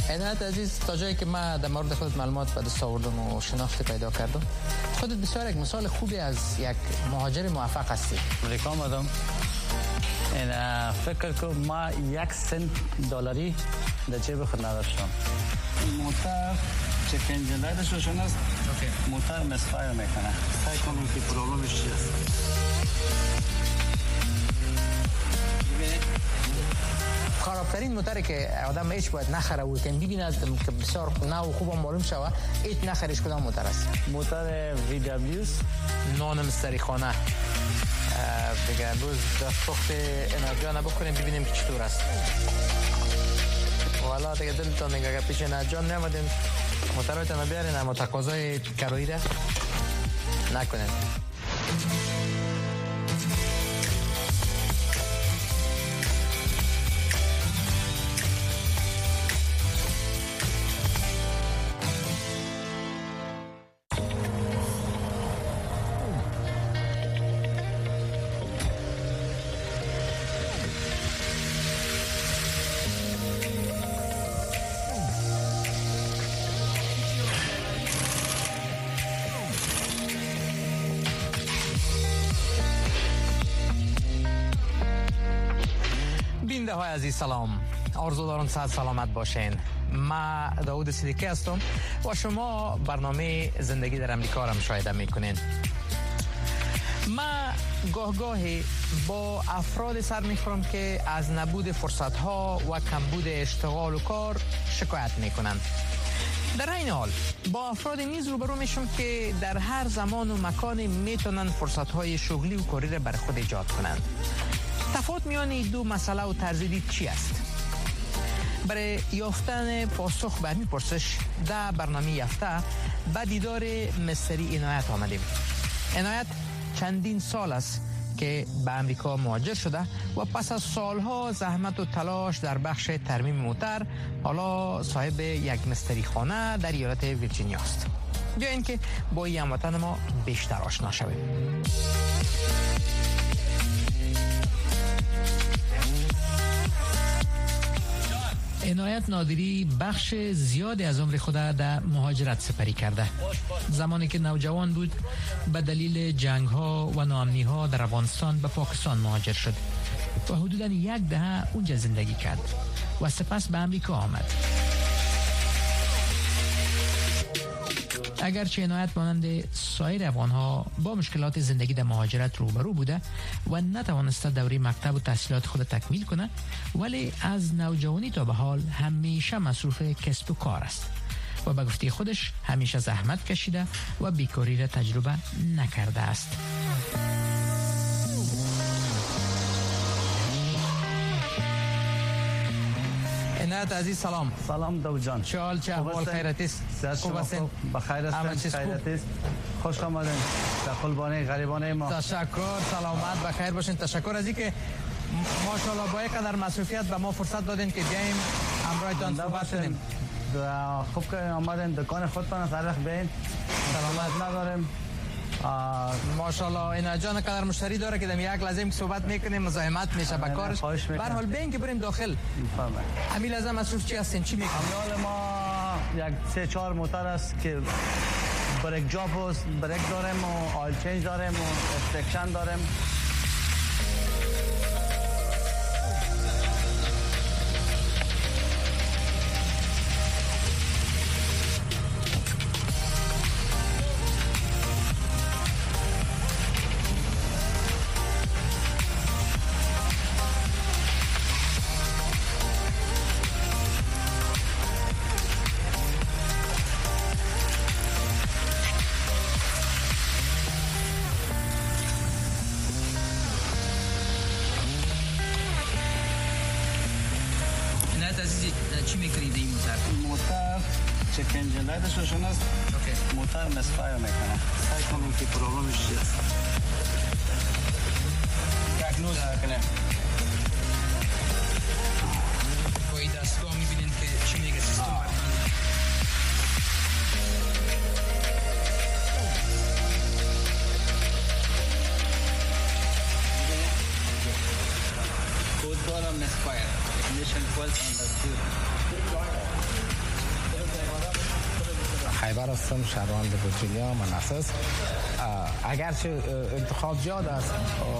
عنایت عزیز، تا جایی که من در مورد خود معلومات به دست آوردم و شناخت پیدا کردم، خودت بسیار یک مثال خوبی از یک مهاجر موفق هستی. امریکا آمدم، این فکر که ما 1 سنت دلاری در جیب خود نداشتم. موتور چک انجین رایدش روشن است. موتور مسفایر میکنه. سعی کنم که پرابلمش چی است. خرابترین موتوری که آدم هیچ باید نخره و که ببیند که بسیار نو خوب معلوم شود، هیچ نخریش کدام موتور است؟ موتور VW نان مستری خانه. دیگه امروز دستپخت انرژی بکنیم ببینیم که چطور است. والا دیگه دلتان نگه که پیش نجان نمودیم موتورایتان بیارین اما تقاضای کرایی را نکنین. بیننده های عزیز سلام، آرزو دارم صحت سلامت باشین. من داود صدیقی هستم و شما برنامه زندگی در امریکا را مشاهده میکنین. من گاهی با افراد سر میخورم که از نبود فرصت ها و کمبود اشتغال و کار شکایت میکنند. در این حال با افراد نیز روبرو میشم که در هر زمان و مکان میتونن فرصت های شغلی و کاری را بر خود ایجاد کنند. تفاوت میان این دو مسئله و طرز دید چی است؟ برای یافتن پاسخ به این پرسش در برنامه یافته به دیدار مستری عنایت آمدیم. عنایت چندین سال است که به امریکا مهاجر شده و پس از سالها زحمت و تلاش در بخش ترمیم موتر حالا صاحب یک مستری خانه در ایالت ویرجینیا است. بیایید که با این هموطن ما بیشتر آشنا شویم. عنایت نادری بخش زیادی از عمر خود در مهاجرت سپری کرده. زمانی که نوجوان بود به دلیل جنگ‌ها و ناامنی‌ها در افغانستان به پاکستان مهاجر شد و حدوداً 1 دهه اونجا زندگی کرد و سپس به امریکا آمد. اگرچه عنایت مانند سایر افغان‌ها با مشکلات زندگی در مهاجرت روبرو بوده و نتوانسته دوره مکتب و تحصیلات خود تکمیل کنه، ولی از نوجوانی تا به حال همیشه مصروف کسب و کار است و به گفته خودش همیشه زحمت کشیده و بیکاری را تجربه نکرده است. عنایت عزیز سلام. سلام داود جان. چه حال، چه احوال؟ خیرت است؟ خوب هستین؟ بخیر هستین؟ خیرت است؟ خوش آمدین در قلبانه غریبانه ما. تشکر، سلامت بخیر باشین. تشکر از اینکه ماشاءالله با اینقدر مسئولیت به ما فرصت دادین که بیایم همراهتان صحبت کنیم. خوب که آمدین دکان خودتان تعریف بین. سلامت نداریم. ماشاءالله این جان قدر مشتری داره که در یک لازم صحبت میکنیم مزاحمت میشه به کارش. به هر حال ببین که بریم داخل. همین لازم مصروف چی هستین؟ چی میکنیم؟ امروز ما یک 3-4 موتور است که بریک جاب است، بریک داریم و آیل چنج داریم و استکشن داریم. چی میکنید این موتور؟ موتور چک انجین رایدش روشن است. موتور مسفایر میکنه. سعی کنم که پرابلمش چی است. تکنوز کنه. با این دستگاه میبینید که چی میگه سیستم. کود دارم مسفایر. Ignition 12 under 2. خیبر هستم، شهروند ویرجینیا مناسس. اگرچه انتخاب زیاد است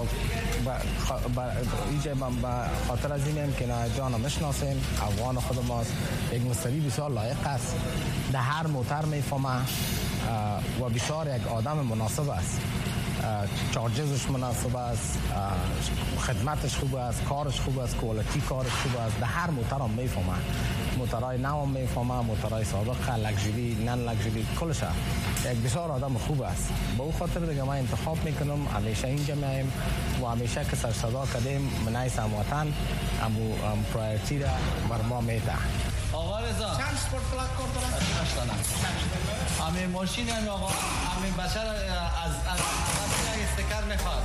اینجا من به خاطر از اینم که جان میشناسیم، افغان خود ماست، یک مشتری بسیار لایق است، در هر موتر میفهمه و بسیار یک آدم مناسب است. چارجزش مناسب است، خدمتش خوب است، کارش خوب است، کوالیتی کارش خوب است. در هر موتر هم میفهمه، موترهای نو هم میفهمه، موترهای سابق، لگژری، نن لگژری، کلش یک بسیار آدم خوب است. به او خاطر دیگه من انتخاب میکنم، همیشه اینجا میایم و همیشه که سر صدا کردیم منای سموطن امو پرایورتی را بر ما میده. آقا رضا چند سپورت پلاک کار دارن؟ همین ماشین هم آقا، همین بچه را از یک استکر میخواد.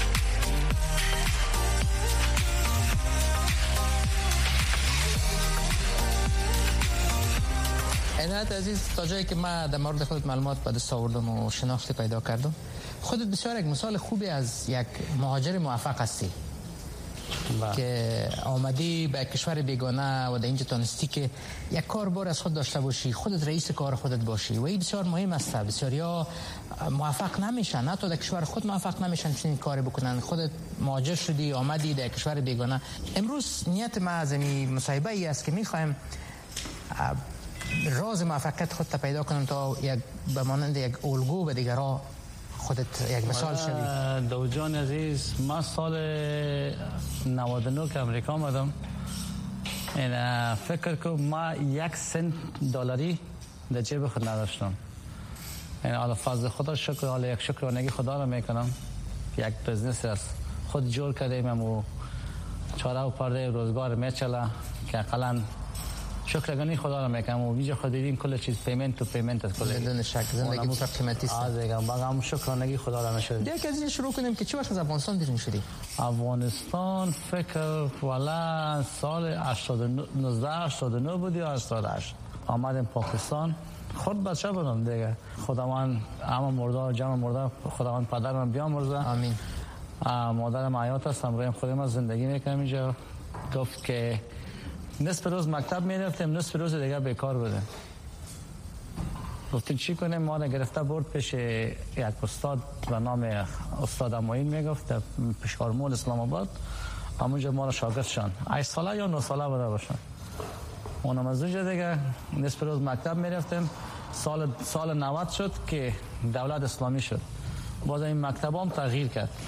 عنایت عزیز، تا جایی که من در مورد خودت معلومات به دست آوردم و شناختی پیدا کردم، خودت بسیار یک مثال خوبی از یک مهاجر موفق هستی که آمدی به کشور بیگانه و در اینجا تانستی که یک کاربار از خود داشته باشی، خودت رئیس کار خودت باشی و این بسیار مهم است. بسیاریا موفق نمیشن، حتی در کشور خود موفق نمیشن چنین کاری بکنن. خودت مهاجر شدی، آمدی در کشور بیگانه. امروز نیت ما از این مصاحبه ای است که میخوایم راز موفقیت خودت پیدا کنیم تا یک به مانند یک الگو به دیگران خودت یک مثال شوی. داود جان عزیز، من سال 99 که امریکا آمدم، این فکر که ما 1 سنت دلاری در جیب خود نداشتم. این حالا فضل خدا شکر، حالا یک شکرانگی خدا را میکنم. یک بزنس است خود جور کردیم و چاره و پرده روزگار میچله که اقلا شکرگانی خدا را میکنم و ویژه خود دیدیم کل چیز پیمنت تو پیمنت است. بدون شک زندگی بسیار قیمتی است. باقام شکرانگی خدا را نشد. دیگه از این شروع کنیم که چه وقت از افغانستان بیرون شدی؟ افغانستان فکر والا سال 1989 بود یا 88 آمدیم پاکستان. خود بچه بودم دیگه. خداوند همه مرده جمع مرده خداوند پدرم بیامرزه. آمین. مادرم حیات است، همراهیم خودم از زندگی میکنم اینجا. گفت که نصف روز مکتب میرفتیم، نصف روز دیگه بیکار بودیم. گفتیم چی کنیم؟ ما را گرفته برد پیش یک استاد به نام استاد معین میگفت در پشکارمول اسلام آباد. همونجا ما را شاگرد شدن. 8 ساله یا 9 ساله بوده باشن. اونم از اونجا دیگه نصف روز مکتب میرفتیم. سال 90 شد که دولت اسلامی شد. باز این مکتبام تغییر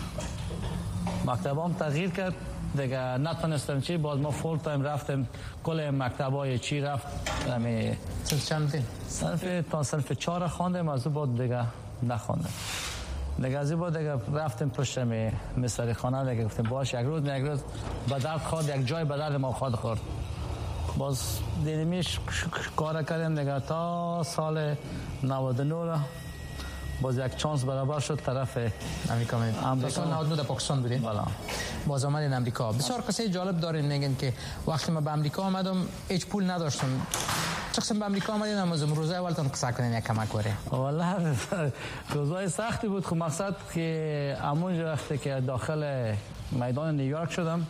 کرد. دیگه نتونستم چی، باز ما فول تایم رفتیم کل مکتبای چی رفت. همین صنف چند؟ صنف 4 خواندیم، از اون بعد دیگه نخواندیم. دیگه از این بعد دیگه رفتیم پشت مصری خانه. دیگه گفتیم باش یک روز به درد خورد، یک جای به درد ما خورد. باز دیدیمیش کار کردیم دیگه تا سال 99 باز یک چانس برابر شد طرف امریکا. سال 99 در پاکستان بودین؟ بله. باز آمدین امریکا. بسیار قصه جالب دارین. میگن که وقتی ما به امریکا آمدم هیچ پول نداشتم. چه قسم به امریکا آمدین؟ اما روزای اولتون قصه کنین یک کمک وره. والله روزای سختی بود. خب مقصد که همونجا وقتی که داخل میدان نیویورک شدم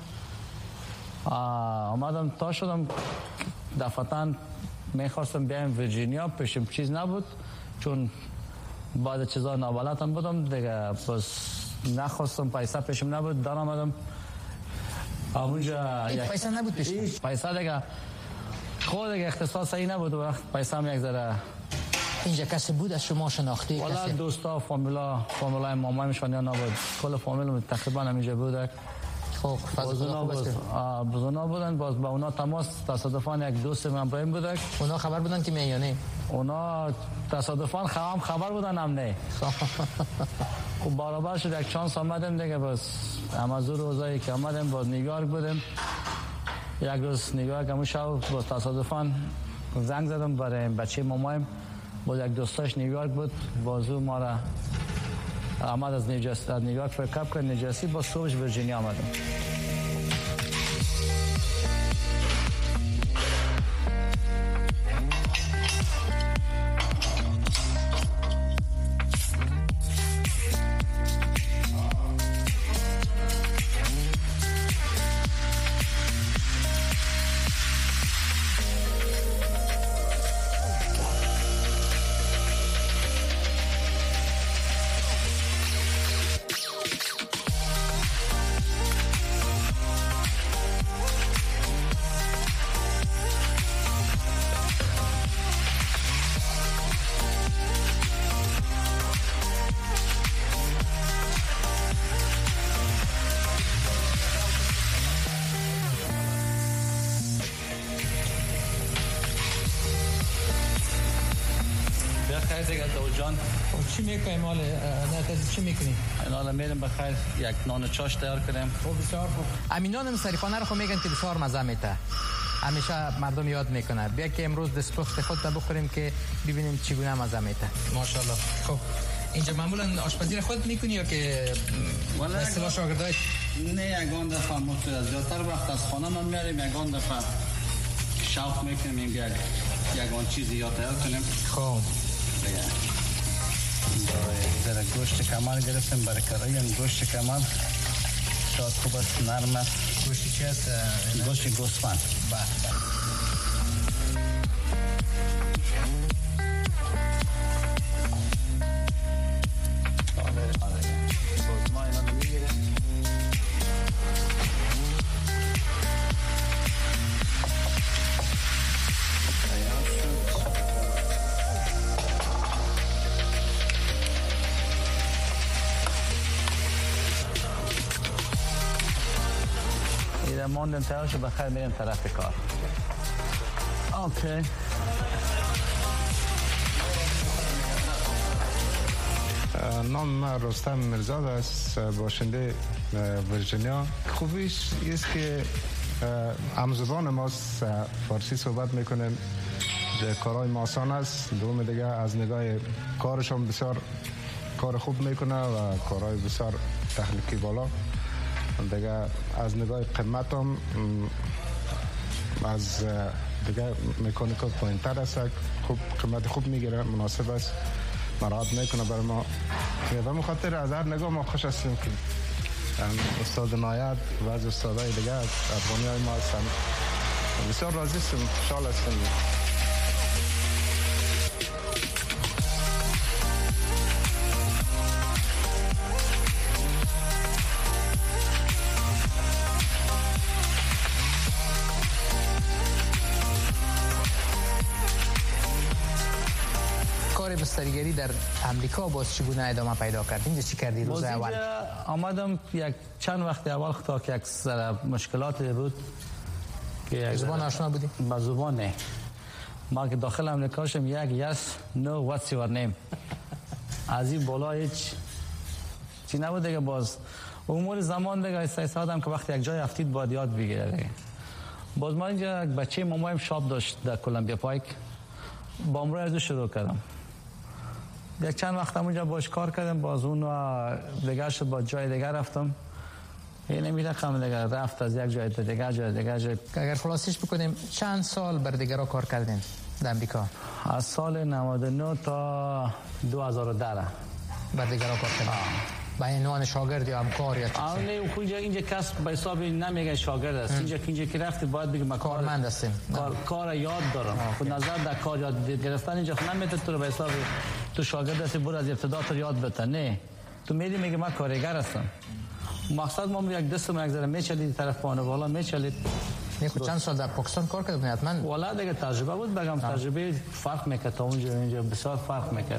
آمدم تا شدم دفعتاً میخواستم بیایم ویرجینیا، پیشم چیز نبود چون بعد چیزا نابلدم بودم دیگه. بس نخواستم، پیسه پیشم نبود، در آمدم همونجا. پیسه نبود پیشم؟ پیسه دیگه خود دیگه اختصاصی نبود. وقت پیسه هم یک ذره. اینجا کسی بود از شما شناختی؟ والا دوستا فامیلای مامایمشان یا نبود، کل فامیل تقریبا همینجا بود. خب بزرگا بودن. باز با اونا تماس تصادفاً یک دوست من ابراهیم بود. اونا خبر بودن که میان یا نه؟ اونا تصادفاً خبر بودن هم نه. خب برابر شد یک چانس آمدیم دیگه. بس امازور روزایی که آمدیم باز نیویورک بودیم. یک روز نیویورک همون شب باز تصادفاً زنگ زدم برای بچه مامایم. باز یک دوستاش نیویورک بود، بازو ما را آمد از نیویورک فرکاب کرد نیوجرسی. با صبحش ویرجینیا آمدم. بخیر دیگه تو جان. چی میکنی مال نه چی میکنی؟ حالا میرم بخیر یک نان چاش تیار کنیم. خب بسیار خوب. امینان سریخانه رو خو میگن که بسیار مزه میده. همیشه مردم یاد میکنه. بیا که امروز دستپخت خود تا بخوریم که ببینیم چگونه مزه میده. ماشاءالله. خب اینجا معمولا آشپزی خود میکنی یا که مثلا شاگردای؟ نه یگان دفعه متوجه زیادتر وقت از خانه ما میاریم یگان دفعه شوق میکنیم یگان چیزی یاد تیار کنیم. خب ذره گوشت کمر گرفتیم برای کارایی گوشت کمر شاید خوب است نرم است. گوشت چی است؟ گوشت گوسفند. بله. ماندن تاش بخیر میریم طرف کار. اوکی. نام من رستم مرزاد است، باشنده ورجینیا. خوبیش است که همزبان ماست، فارسی صحبت میکنیم. کارهای ما آسان است. دوم دیگه از نگاه کارشون بسیار کار خوب میکنه و کارهای بسیار تخلیقی بالا. دیگه از نگاه قیمت هم از دیگه مکانیکال پوینتر است، خوب قیمت خوب میگیره، مناسب است، مراعات میکنه برای ما. به مخاطر از هر نگاه ما خوش هستیم که استاد نایب و از استادای دیگه افغانی های ما هستن. بسیار راضی هستیم، خوشحال هستیم. بستریگری در امریکا باز چگونه ادامه پیدا کرد؟ اینجا چی کردی روز اول؟ آمدم یک چند وقت اول تا که یک مشکلات بود که زبان آشنا بودی؟ با زبان نه. ما که داخل امریکا شدم یک yes no what's your name از این بالا هیچ چی نبود دیگه. باز امور زمان دیگه استعدادم که وقتی یک جای افتید باید یاد بگیره دیگه. باز ما اینجا یک بچه مامایم شاپ داشت در کلمبیا پایک، با امروز ازو شروع کردم. یک چند وقت اونجا باش کار کردم، باز اون دیگه شد با جای دیگه رفتم. این نمی‌رقم دیگه رفت از یک جای دیگه جای. اگر خلاصش بکنیم چند سال بر دیگرها کار کردین در امریکا؟ از سال 99 تا 2010 بر دیگرها کار کردین. با عنوان شاگرد یا همکار یا چیزی؟ اینجا کس به حساب نمیگه شاگرد است. اینجا که رفتی باید بگی ما کارمند هستیم. کار یاد دارم. خود نظر در کار یاد گرفتن اینجا نمیته تو به حساب تو شاگرد هستی برو از ابتدا تا یاد بده. نه تو میری میگی من کارگر هستم. مقصد ما یک دستم یک ذره میچلید طرف پانه بالا میچلید. چند سال در پاکستان کار کردم حتما. والا دیگه تجربه بود بگم تجربه فرق میکرد تا اونجا اینجا بسیار فرق میکرد.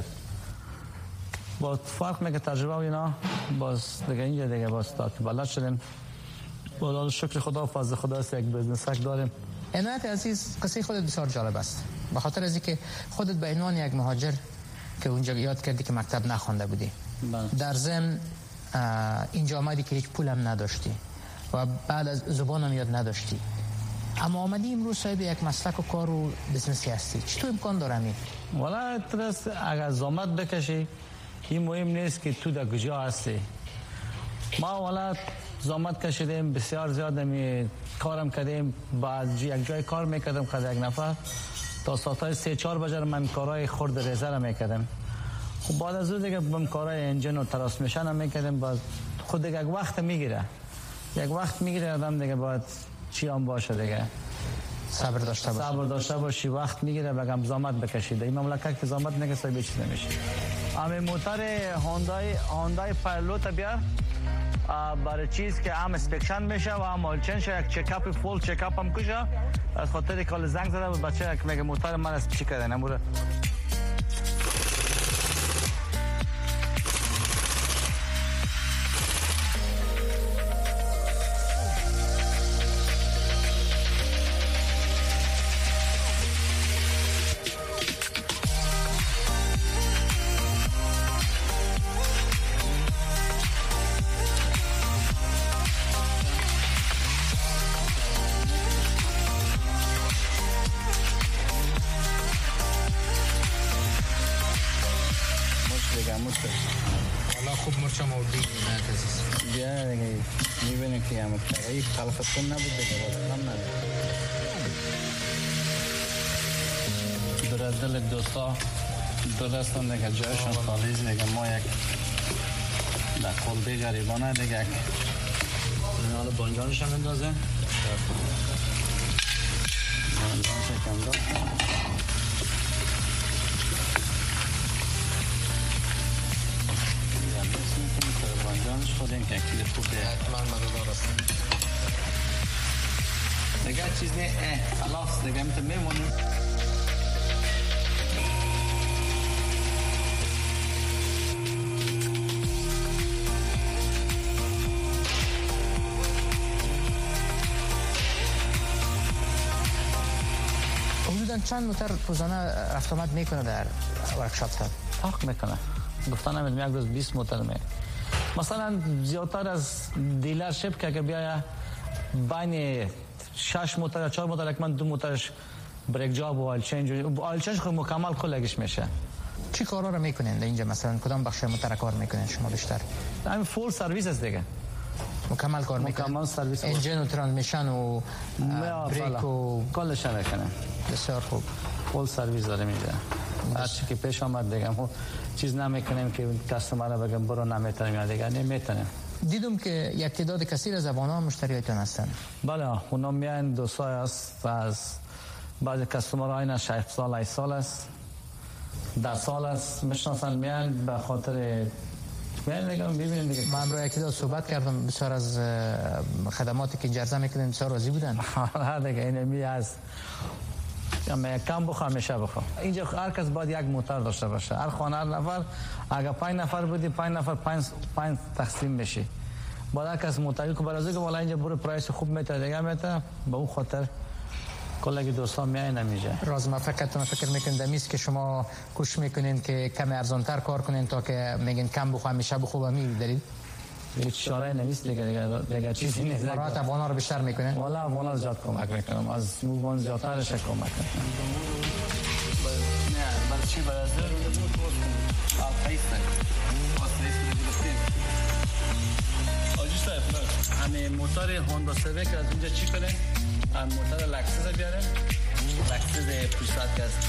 با فرق میکرد تجربه و اینا. باز دیگه اینجا دیگه باز تا که بلد شدیم. بالا شکر خدا فضل خدا است یک بزنس هک داریم. عنایت عزیز قصه خودت بسیار جالب است. به خاطر از اینکه خودت به عنوان یک مهاجر که اونجا یاد کردی که مکتب نخوانده بودی. در ضمن اینجا آمدی که هیچ پولم نداشتی و بعد از زبانم یاد نداشتی. اما آمدی امروز صاحب یک مسلک و کار و بزنسی هستی. چطور امکان داره می؟ والا ترس اگر زحمت بکشی این مهم نیست که تو در کجا هستی. ما والا زحمت کشیدیم بسیار زیاد می کارم کردیم. بعد یک جای کار میکردم خود یک نفر تا ساعت 3-4 بجه من کارهای خرد ریزه را میکردم. خب بعد از اون دیگه من کارهای انجین و ترانسمیشن هم میکردم. بعد خود دیگه یک وقت میگیره. یک وقت میگیره آدم دیگه باید چی هم باشه دیگه. صبر داشته باشی وقت میگیره بگم زحمت بکشید. این مملکت که زحمت نکشه به چیز نمیشه. همین موتور هوندای پایلوت بیار برای چیز که هم اسپکشن میشه و هم آیل شه. یک چکاپ فول چکاپ هم کشه. از خاطر کال زنگ زده بود بچه که میگه موتور من از چی کردن امروز. شما ببینید عزیز. بیا دیگه میبینید که هم این خلقتون نبود دیگه هم نبود. دل دوستا درستن دیگه جایشون خالیز دیگه ما یک در قلبه گریبانه دیگه این حالا بانجانش هم اندازه بانجان شکم دار بانجانش خودیم که اکیل خوبه حتما مددار است دیگه چیز نه خلاص دیگه میتون میمونیم چند موتر روزانه رفت آمد میکنه در ورکشاپ؟ فرق میکنه. گفتن هم یک روز 20 موتر می. مثلا زیادتر از دیلرشپ که بیاید بین 6 موتر یا 4 موتر من 2 موترش بریک جاب و آیل چنج خود مکمل کلگیش میشه. چی کارا رو میکنین اینجا؟ مثلا کدام بخش موتر کار میکنین شما بیشتر؟ همین فول سرویس است دیگه. مکمل کار میکنه. مکمل سرویس. انجین و ترانسمیشن و بریک و کلش میکنه. بسیار خوب. فول سرویس داریم اینجا. هر چی که پیش آمد دیگه چیز نمیکنیم که کاستمر رو بگم برو نمیتونیم یا دیگه نمیتونیم. دیدم که یک تعداد کثیر از افغانان مشتریاتون هستن. بله اونا میان دوستای است از بعضی کاستمرها اینا 6 سال 8 سال است 10 سال است میشناسن میان به خاطر میان دیگه ببینید دیگه. من امروز یکی دو صحبت کردم بسیار از خدماتی که جرزه میکنیم بسیار راضی بودن. ها دیگه این می از اما کم بخواه همیشه بخواه. اینجا هر کس باید یک موتر داشته باشه. هر خانه هر نفر اگر 5 نفر بودی 5 نفر 5 تقسیم میشی. باید هر کس موتری که برازه که والا اینجا برو پرایس خوب میته دیگه میته به اون خاطر کلگی دوستان میای نمیشه. راز ما فکر میکنید دمیست که شما کوشش میکنین که کم ارزانتر کار کنین تا که میگین کم بخواه همیشه بخواه میدارید. هیچ چاره نمیست دیگه چیزی نیست. مرات افغانا رو بیشتر میکنه. والا افغانا زیاد کمک میکنم از موبان زیادترش کمک میکنم. نه بس چی باید همه موتور هوندا سیویک از اینجا چی کنه؟ هم موتور لکسس بیاره لکسس پوشتاد که است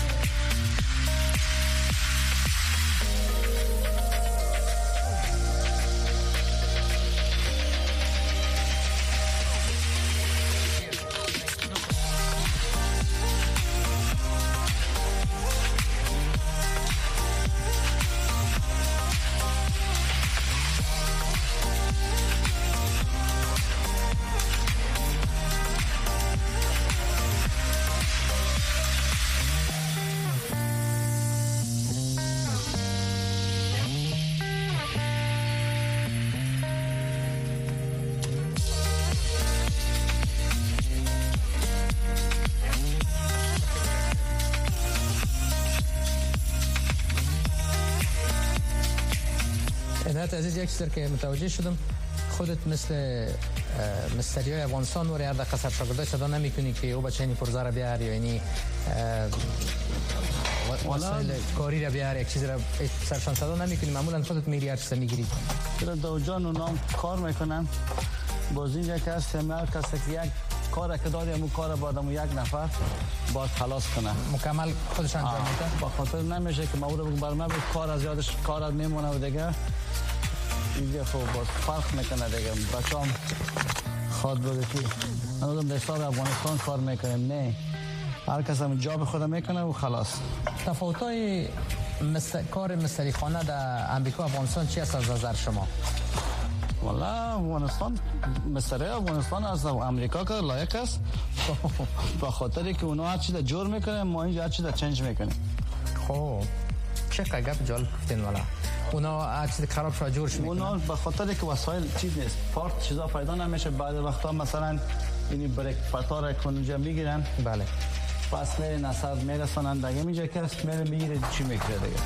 عزیز یک چیزی که متوجه شدم خودت مثل مستریای افغانستان وری هر دقیقه سرشاگردای صدا نمی کنی که او بچه اینی پرزه را بیار یا اینی وسایل کاری را بیار یک چیزی را سرشان صدا نمی کنی معمولا خودت میری هر چیزی میگیری دو جان اونا کار میکنن باز اینجا که هست هر کسی که یک کار که داری همون کار بعدم یک نفر باید خلاص کنه مکمل خودش انجام میده با خاطر نمیشه که ما رو بگم برام کار از یادش کار از میمونه و دیگه اینجا خب باز فرق میکنه دیگه بچه‌ام خواد بوده که من در حساب افغانستان کار میکنیم نه هر کس هم جاب خود میکنه و خلاص. تفاوت‌های کار مستری خانه در امریکا و افغانستان چی است از نظر شما؟ والا افغانستان مستری افغانستان از امریکا که لایق است به خاطری که اونا هر چی در جور میکنه ما اینجا هر چی در چنج میکنیم. خب چه گپ جالب گفتین والا اونا هر چیز خراب شده جورش میکنن اونا به خاطر که وسایل چیز نیست پارت چیزا پیدا نمیشه بعد وقتا مثلا اینی بریک پاتار کنجا میگیرن بله پس میره نصر میرسونن دیگه میجه کس میره میگیره چی میگیره دیگه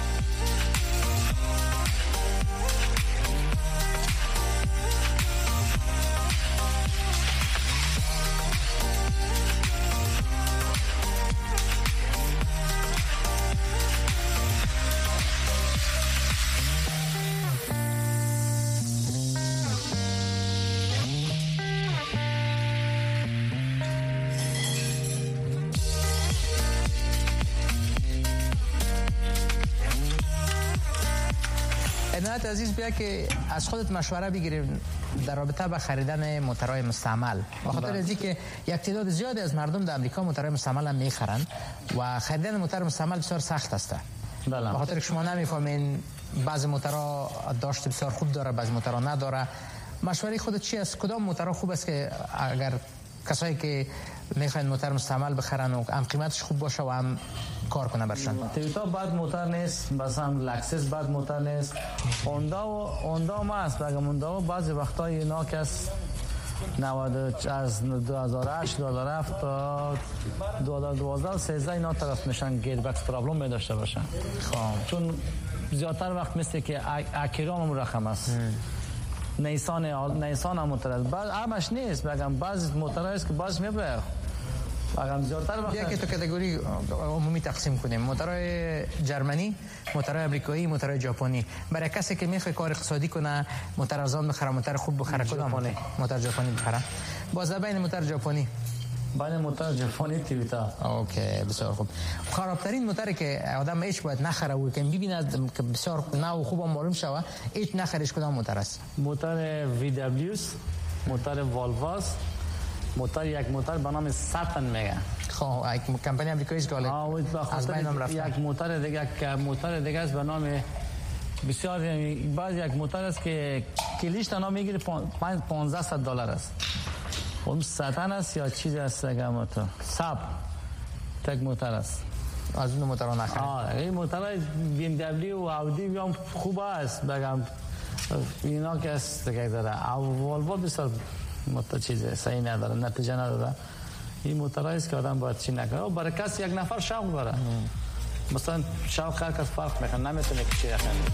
عنایت عزیز بیا که از خودت مشوره بگیریم در رابطه با خریدن موتورهای مستعمل. بخاطر از اینکه یک تعداد زیادی از مردم در امریکا موتورهای مستعمل هم میخرن و خریدن موتور مستعمل بسیار سخت است. بخاطر شما نمیفهمین بعضی موتورها داشت بسیار خوب داره، بعضی موتورها نداره. مشوره خودت چی است؟ کدام موتورها خوب است که اگر کسایی که میخواین موتور مستعمل بخرن و هم قیمتش خوب باشه و هم کار کنه برشان؟ تویوتا بد موتور نیست، بس هم لکسس بد موتور نیست. هوندا ما است، بگم هوندا بعضی وقتا اینا که از 90 از 2008 2007 تا 2012 13 اینا طرف میشن گیربکس پرابلم می داشته باشن. چون زیادتر وقت مثل که اکیرام هم رقم است. نیسان هم موتور است. بعض همش نیست، بگم بعض موتور است که باز میبره. بگم زیادتر وقت یک تو کاتگوری عمومی تقسیم کنیم: موتورهای جرمنی، موتورهای امریکایی، موتورهای ژاپنی. برای کسی که میخواد کار اقتصادی کنه، موتور ارزان بخره، موتور خوب بخره، کدام موتور ژاپنی بخره؟ باز بین موتور ژاپنی بین موتور ژاپنی تویوتا. اوکی، بسیار خوب. خرابترین موتوری که آدم هیچ باید نخره و که ببیند که بسیار نو خوب معلوم شوه هیچ نخریش کدام موتور است؟ موتور وی دبلیو، موتور والواس، موتور یک موتور به نام ساتن میگه. خب یک کمپانی امریکایی است که از بینم رفته. یک موتور دیگه است به نام بسیار بعض یک موتور است که کلیش تنها میگیره $1500 است. اون ساتن است یا چیزی است دیگه؟ موتور ساب تک موتور است. از اون موتورها نخرید. این موتورهای بی ام دبلیو و اودی هم خوب است، بگم اینا که است دیگه داره. والوو بسیار موتور چیزه صحیح نداره، نتیجه نداره. این موتورایی است که آدم باید چی نکنه. برای کسی یک نفر شوق داره، مثلا شوق هر کس فرق میکنه، نمیتونه که چی رقم میگه.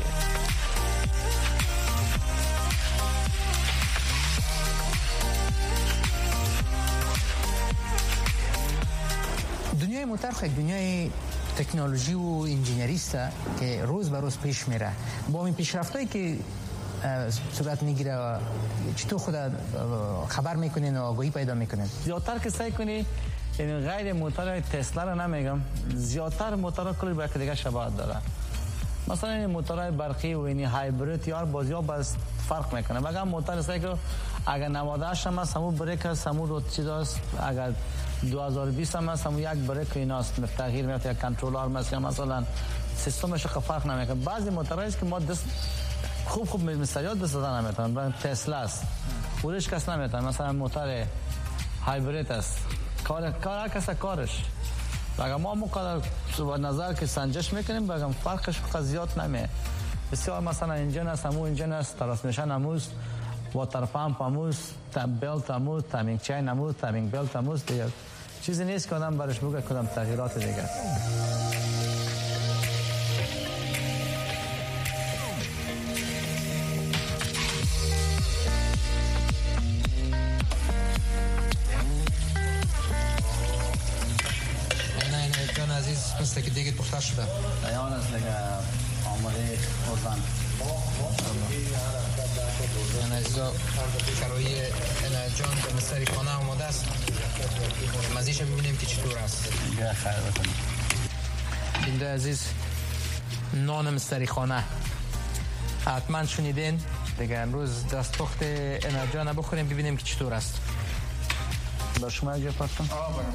دنیای موتور خیلی دنیای تکنولوژی و انجینری است که روز به روز پیش میره. با این پیشرفتایی که صورت میگیره چطور خود خبر میکنین و آگاهی پیدا میکنین؟ زیادتر که سعی کنی، یعنی غیر موتور تسلا رو نمیگم، زیادتر موتورها کلی با دیگه شباهت داره. مثلا این موتورهای برقی و این هایبرید یا بازی‌ها باز فرق میکنه. بگم موتور سعی که اگر 98 هم است همون بریک است، همون رو چیزاست. اگر 2020 هم است همون یک بریک ایناست، تغییر میفته، یک کنترلر مثلا سیستمش فرق نمیکنه. بعضی موتورایی است که ما دست خوب مثالیات دست دادن نمیتونن. تسلا است اولش کس نمیتونه. مثلا موتور هایبرید است، کار هر کس کارش. بگم ما مقدار با نظر که سنجش میکنیم، بگم فرقش زیاد نمیه. بسیار مثلا انجین است، همون انجین است، ترانسمیشن هموست، واتر پمپ هموست، بلت هموست، تایمینگ چین هموست، تایمینگ بلت هموست. دیگه چیزی نیست که آدم برش بگه کدام تغییرات دیگه. مثل که دیگه پخته شده ایان است دیگه آماده خوردن. این عزیزا کرایی جان به مستری خانه آماده است. مزیش ببینیم که چطور است. دیگه خیر بکنیم. بینده عزیز نان مستری خانه حتما شنیدین دیگه. امروز دست پخت جان بخوریم ببینیم که چطور است. با شما یک پختم؟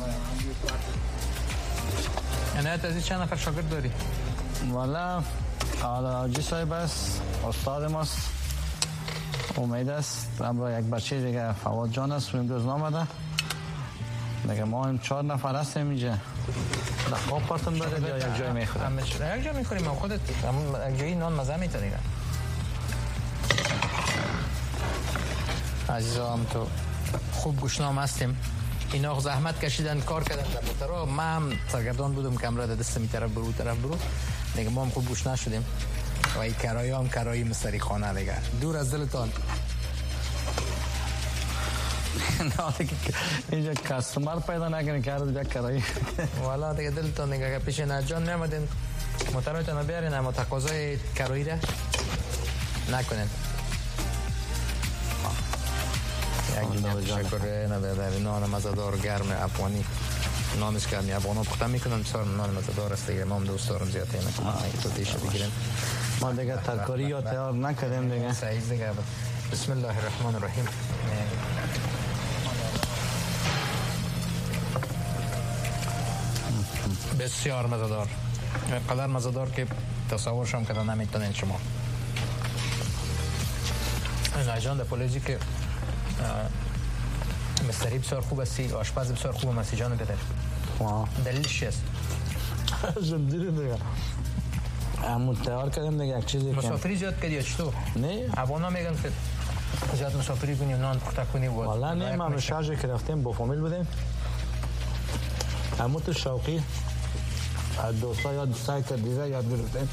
عنایت عزیز چند نفر شاگرد داری؟ والا آجی صاحب است، استاد ماست، امید است، همراه یک بچه دیگه فواد جان است، امروز نامده دیگه. ما هم 4 نفر هستیم اینجا. در خواب پارتون دارید یا یک جای میخوریم؟ یک جای میخوریم. هم خودت یک جایی نان مزه میته دیگه. عزیزا هم تو خوب گوشنام هستیم. اینا زحمت کشیدن کار کردن در موتورها. من هم سرگردان بودم که امروز دست می طرف برو دیگه. ما هم خوب گوش نشدیم و این کرایی هم کرایی مستری خانه دیگه. دور از دلتان. نه اینجا کاستمر پیدا نکنه که هر کرایی. والا دیگه دلتان دیگه. اگه پیش نجان میامدین موتورتون بیارین اما تقاضای کرایی را نکنین. یک تشکر نبیداری نان مزدار گرم افغانی نان است که همین افغانا پخته میکنن، بسیار نان مزه‌دار است دیگه. ما هم دوست دارم زیاد اینو تو دیش بگیریم. ما دیگه ترکاری یا تیار نکردیم دیگه. صحیح دیگه. بسم الله الرحمن الرحیم. بسیار مزه‌دار، قدر مزه‌دار که تصورش هم کردن نمیتونین شما. نایجان در پولیجی که مستری بسیار خوب هستی، آشپز بسیار خوب هستی جان پدر. دلیلش چیست؟ جمدیره دیگه. همون تیار کردیم دیگه یک چیزی که مسافری زیاد کردی یا چطور؟ نه افغانا میگن که زیاد مسافری کنی نان پخته کنی. والا نه، ما شارژ که رفتیم با فامیل بودیم. همون تو شوقی دوستا یا دوستایی که دیگه یاد گرفتیم.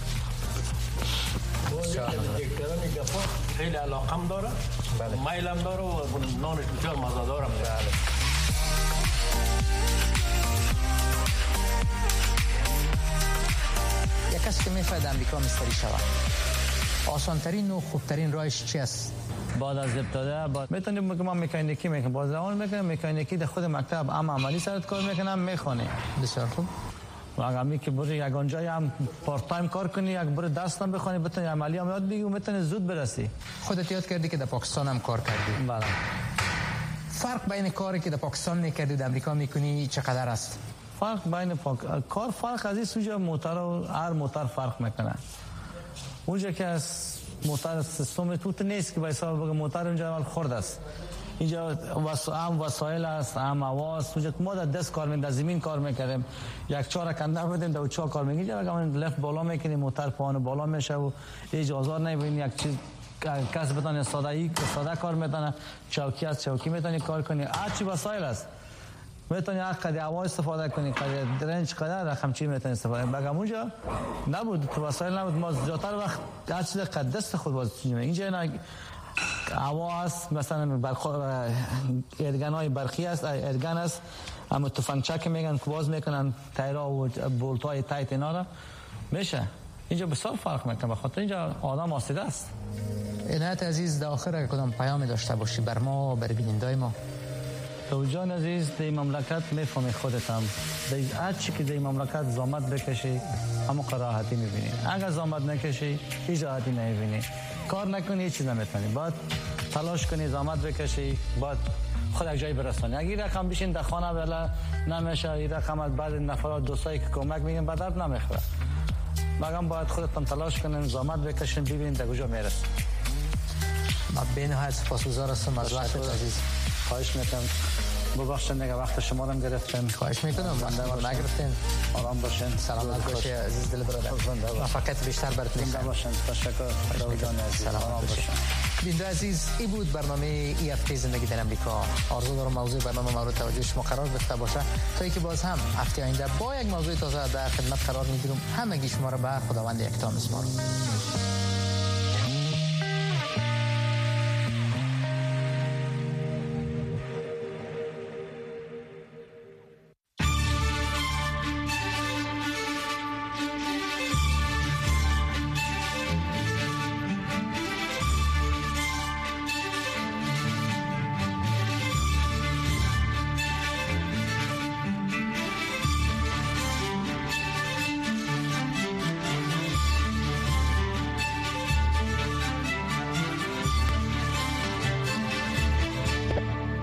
خیلی علاقم داره، میلم داره و نانش بسیار مزه دارم. یک کسی که میخواید امریکا مستری شود، آسانترین و خوبترین راهش چی است؟ بعد از ابتدا میتونیم که ما مکانیکی میکنم، باز زمان میکنم مکانیکی در خود مکتب اما عملی سرت کار میکنم میخونه. بسیار خوب. و اگر که بری یک اونجایی هم پارت تایم کار کنی، یک بری دست هم بخونی، بتونی عملی هم یاد بگیری و میتونی زود برسی. خودت یاد کردی که در پاکستان هم کار کردی. بله. فرق بین کاری که در پاکستان میکردی و در امریکا میکنی چقدر است؟ فرق بین کار فرق از این سوژه موتور و هر موتور فرق میکنه. اونجا که از موتور سیستم توت نیست که به حساب بگه موتور اونجا اول خرد است. اینجا هم وسایل است، هم هواست. اونجا ما در دست کار می‌کردیم، در زمین کار می‌کردیم. یک چهار کنده بودیم، در چهار کار می‌کردیم. اگه من لفت بالا می‌کنیم موتور پاهن بالا میشه و اجازه نمی‌بینی یک چیز کس بتونه ساده کار می‌تونه، چوکی از چوکی می‌تونی کار کنی. هر چی وسایل است. می‌تونی هر قدر هوا استفاده کنی، قدر درنج قدر رقم چی می‌تونی استفاده کنی. بگم اونجا نبود، تو وسایل نبود. ما زیادتر وقت هر چیز قد دست خود بازی اینجا هوا است، مثلا ارگانای برقی است، ارگان است، اما تفنگچه که میگن که باز میکنن تایرها و بولتای تایت اینا را میشه. اینجا بسیار فرق میکنه، بخاطر اینجا آدم آسیده است. عنایت عزیز، در آخر کدام پیامی داشته باشی بر ما، بر بینندای ما؟ تو جان عزیز، در مملکت میفهمی خودت هم هر چی که در مملکت زحمت بکشی همون راحتی میبینی. اگر زحمت نکشی هیچ راحتی نمیبینی. کار نکنی هیچ چیز نمیتونی. باید تلاش کنی، زحمت بکشی، باید خود یک جایی برسانی. اگه رقم بشین در خانه ولی نمیشه، این رقم از بعد نفرات دوستایی که کمک میگن به درد نمیخوره. مگم باید خودتون تلاش کنین، زحمت بکشین، ببینید در کجا میرسید. ما به نهایت سپاسگزار هستم از وقتت عزیز. خواهش میکنم. ببخشید دیگه وقت شما رو گرفتم. خواهش میکنم. بنده نگرفتین. آرام باشین، سلامت باشی عزیز دل برادر. موفقیت بیشتر براتون. زنده باشین. تشکر جان عزیز. سلامت باشین. بیننده عزیز، این بود برنامه ای هفته زندگی در امریکا. آرزو دارم موضوع برنامه مورد توجه شما قرار گرفته باشه تا اینکه باز هم هفته آینده با یک موضوع تازه در خدمت قرار میگیرم. همگی شما را به خداوند یکتا میسپارم.